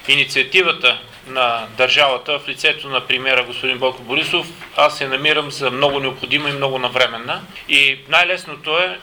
инициативата на държавата в лицето на премиера господин Бойко Борисов, аз я намирам за много необходима и много навременна. И най-лесното е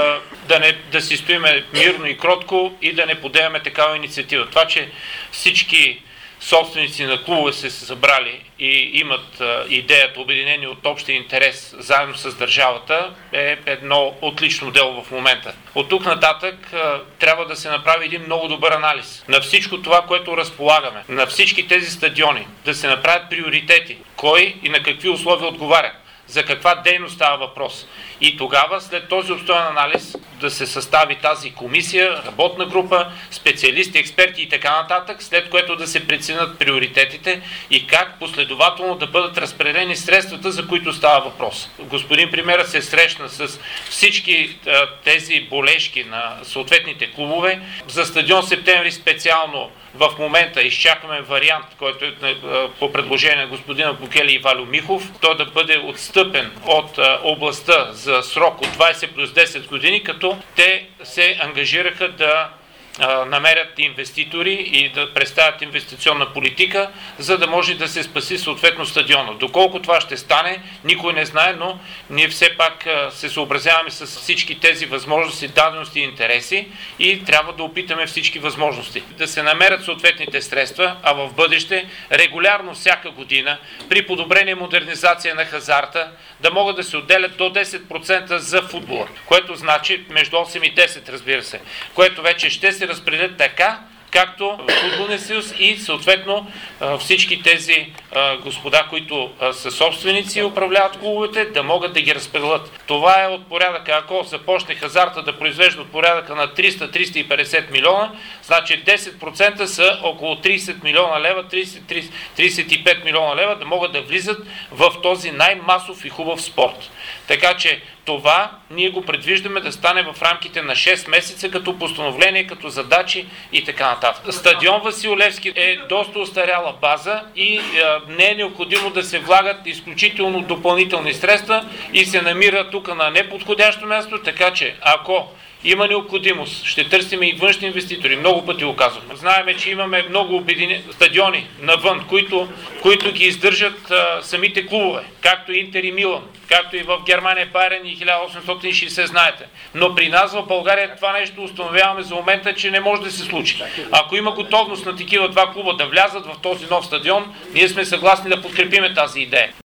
да си стоиме мирно и кротко и да не подемаме такава инициатива. Това, че всички собственици на клубове се събрали и имат идеята, обединени от общия интерес заедно с държавата, е едно отлично дело в момента. От тук нататък трябва да се направи един много добър анализ на всичко това, което разполагаме, на всички тези стадиони, да се направят приоритети, кой и на какви условия отговаря, за каква дейност става въпрос. И тогава, след този обстоен анализ, да се състави тази комисия, работна група, специалисти, експерти и така нататък, след което да се преценят приоритетите и как последователно да бъдат разпределени средствата, за които става въпрос. Господин премиерът се срещна с всички тези болешки на съответните клубове. За стадион Септември специално в момента изчакваме вариант, който е по предложение на господина Букели и Валю Михов, той да бъде отстъпен от областта за срок от 20 плюс 10 години, като те се ангажираха да намерят инвеститори и да представят инвестиционна политика, за да може да се спаси съответно стадиона. Доколко това ще стане, никой не знае, но ние все пак се съобразяваме с всички тези възможности, дадености и интереси и трябва да опитаме всички възможности. Да се намерят съответните средства, а в бъдеще регулярно всяка година при подобрение модернизация на хазарта да могат да се отделят до 10% за футбола, което значи между 8 и 10, разбира се, което вече ще се разпределят така, както Футболния съюз и съответно всички тези господа, които са собственици и управляват клубовете, да могат да ги разпределят. Това е от порядъка, ако започне хазарта да произвежда от порядъка на 300-350 милиона, значи 10% са около 30 милиона лева, 35 милиона лева да могат да влизат в този най-масов и хубав спорт. Така че това ние го предвиждаме да стане в рамките на 6 месеца като постановление, като задачи и така нататък. Стадион Васил Левски е доста остаряла база и не е необходимо да се влагат изключително допълнителни средства и се намира тук на неподходящо място, така че ако има необходимост, ще търсим и външни инвеститори, много пъти го казваме. Знаеме, че имаме много обединени стадиони навън, които ги издържат самите клубове, както Интер и Милан, както и в Германия Байерн и 1860, знаете. Но при нас в България това нещо установяваме за момента, че не може да се случи. Ако има готовност на такива два клуба да влязат в този нов стадион, ние сме съгласни да подкрепиме тази идея.